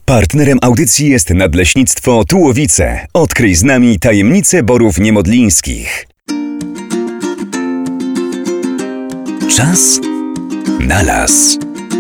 Partnerem audycji jest Nadleśnictwo Tułowice. Odkryj z nami tajemnice borów niemodlińskich. Czas na las.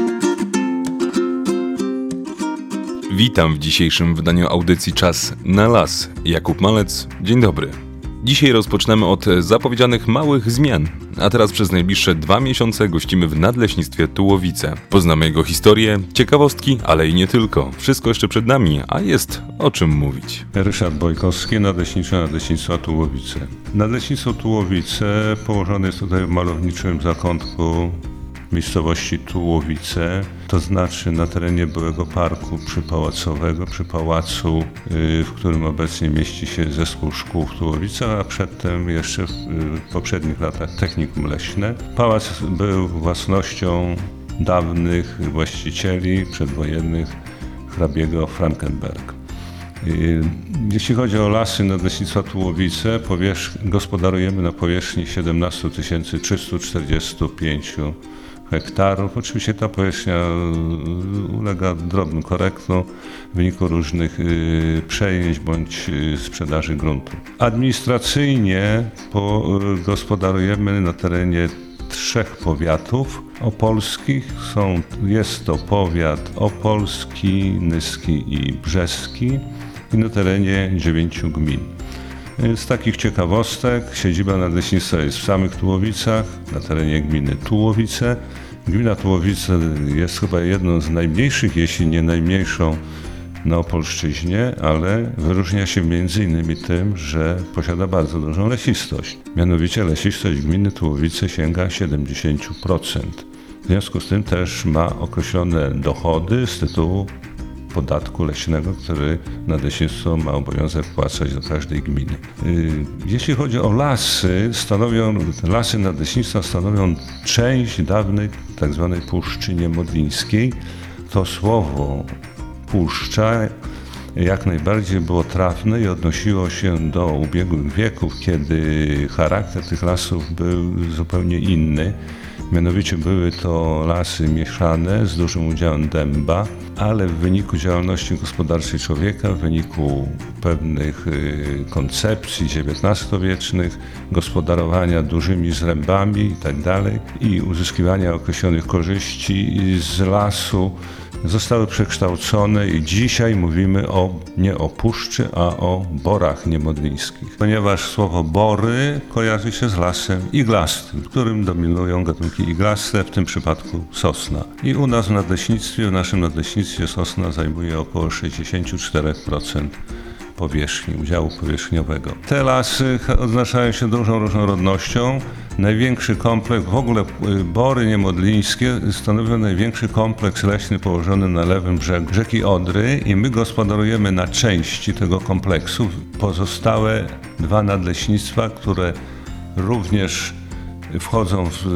Witam w dzisiejszym wydaniu audycji Czas na las. Jakub Malec, dzień dobry. Dzisiaj rozpoczynamy od zapowiedzianych małych zmian, a teraz przez najbliższe 2 miesiące gościmy w Nadleśnictwie Tułowice. Poznamy jego historię, ciekawostki, ale i nie tylko. Wszystko jeszcze przed nami, a jest o czym mówić. Ryszard Bojkowski, nadleśniczy Nadleśnictwa Tułowice. Nadleśnictwo Tułowice położone jest tutaj w malowniczym zakątku miejscowości Tułowice, to znaczy na terenie byłego parku przypałacowego, przy pałacu, w którym obecnie mieści się Zespół Szkół w Tułowicach, a przedtem jeszcze w poprzednich latach Technikum Leśne. Pałac był własnością dawnych właścicieli przedwojennych hrabiego Frankenberg. Jeśli chodzi o lasy Nadleśnictwa Tułowice, gospodarujemy na powierzchni 17 345 hektarów. Oczywiście ta powierzchnia ulega drobnym korektom w wyniku różnych przejęć bądź sprzedaży gruntu. Administracyjnie gospodarujemy na terenie 3 powiatów opolskich. Jest to powiat opolski, nyski i brzeski i na terenie 9 gmin. Z takich ciekawostek siedziba nadleśnictwa jest w samych Tułowicach, na terenie gminy Tułowice. Gmina Tułowice jest chyba jedną z najmniejszych, jeśli nie najmniejszą na Opolszczyźnie, ale wyróżnia się m.in. tym, że posiada bardzo dużą lesistość. Mianowicie lesistość gminy Tułowice sięga 70%. W związku z tym też ma określone dochody z tytułu podatku leśnego, który nadleśnictwo ma obowiązek wpłacać do każdej gminy. Jeśli chodzi o lasy, lasy nadleśnictwa stanowią część dawnej tzw. Puszczy Niemodlińskiej. To słowo puszcza jak najbardziej było trafne i odnosiło się do ubiegłych wieków, kiedy charakter tych lasów był zupełnie inny. Mianowicie były to lasy mieszane z dużym udziałem dęba, ale w wyniku działalności gospodarczej człowieka, w wyniku pewnych koncepcji XIX-wiecznych, gospodarowania dużymi zrębami itd. i uzyskiwania określonych korzyści z lasu, zostały przekształcone i dzisiaj mówimy nie o puszczy, a o borach niemodlińskich. Ponieważ słowo bory kojarzy się z lasem iglastym, w którym dominują gatunki iglaste, w tym przypadku sosna. I u nas w naszym nadleśnictwie sosna zajmuje około 64% udziału powierzchniowego. Te lasy odznaczają się dużą różnorodnością. Największy kompleks, w ogóle bory niemodlińskie stanowią największy kompleks leśny położony na lewym brzegu rzeki Odry i my gospodarujemy na części tego kompleksu. Pozostałe 2 nadleśnictwa, które również wchodzą w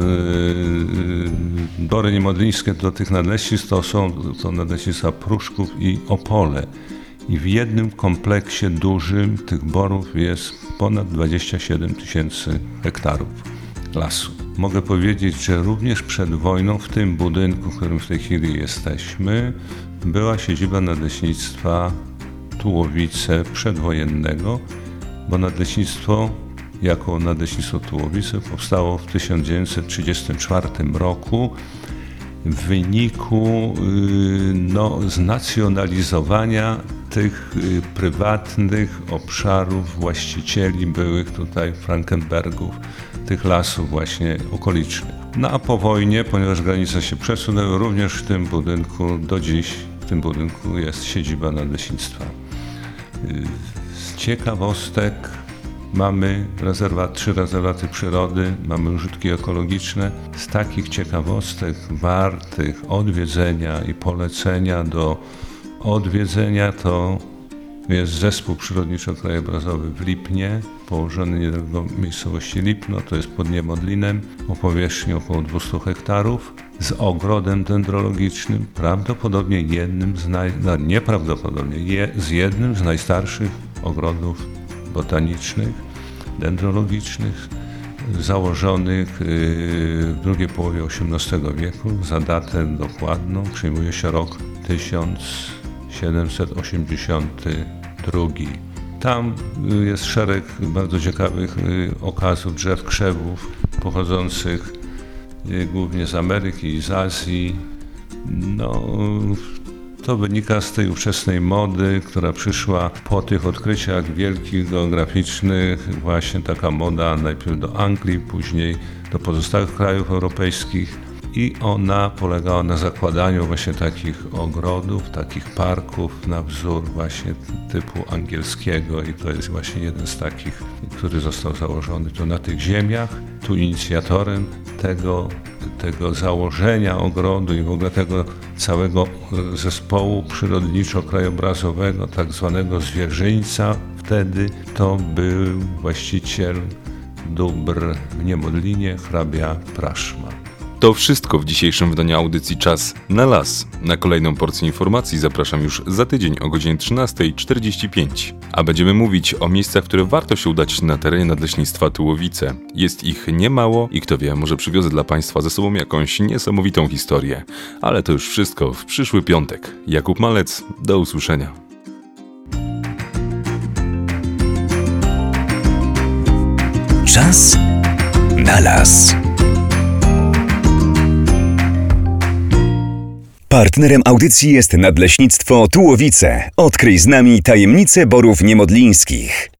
bory niemodlińskie do tych nadleśnictw, to nadleśnictwa Pruszków i Opole. I w jednym kompleksie dużym tych borów jest ponad 27 000 hektarów lasu. Mogę powiedzieć, że również przed wojną w tym budynku, w którym w tej chwili jesteśmy, była siedziba Nadleśnictwa Tułowice przedwojennego, bo nadleśnictwo jako Nadleśnictwo Tułowice powstało w 1934 roku w wyniku znacjonalizowania tych prywatnych obszarów właścicieli byłych tutaj Frankenbergów, tych lasów właśnie okolicznych. A po wojnie, ponieważ granice się przesunęły, również w tym budynku, do dziś w tym budynku jest siedziba nadleśnictwa. Z ciekawostek mamy 3 rezerwaty przyrody, mamy użytki ekologiczne. Z takich ciekawostek wartych odwiedzenia i polecenia do odwiedzenia to jest Zespół Przyrodniczo-Krajobrazowy w Lipnie, położony niedaleko miejscowości Lipno, to jest pod Niemodlinem, o powierzchni około 200 hektarów, z ogrodem dendrologicznym, prawdopodobnie jednym z najstarszych ogrodów botanicznych, dendrologicznych, założonych w drugiej połowie XVIII wieku. Za datę dokładną przyjmuje się rok 1000 1782. Tam jest szereg bardzo ciekawych okazów drzew krzewów pochodzących głównie z Ameryki i z Azji. No, to wynika z tej ówczesnej mody, która przyszła po tych odkryciach wielkich, geograficznych. Właśnie taka moda najpierw do Anglii, później do pozostałych krajów europejskich. I ona polegała na zakładaniu właśnie takich ogrodów, takich parków na wzór właśnie typu angielskiego i to jest właśnie jeden z takich, który został założony tu na tych ziemiach. Tu inicjatorem tego założenia ogrodu i w ogóle tego całego zespołu przyrodniczo-krajobrazowego, tak zwanego zwierzyńca, wtedy to był właściciel dóbr w Niemodlinie, hrabia Praszman. To wszystko w dzisiejszym wydaniu audycji Czas na las. Na kolejną porcję informacji zapraszam już za tydzień o godzinie 13:45. A będziemy mówić o miejscach, w które warto się udać na terenie Nadleśnictwa Tułowice. Jest ich niemało i kto wie, może przywiozę dla Państwa ze sobą jakąś niesamowitą historię. Ale to już wszystko w przyszły piątek. Jakub Malec, do usłyszenia. Czas na las. Partnerem audycji jest Nadleśnictwo Tułowice. Odkryj z nami tajemnice borów niemodlińskich.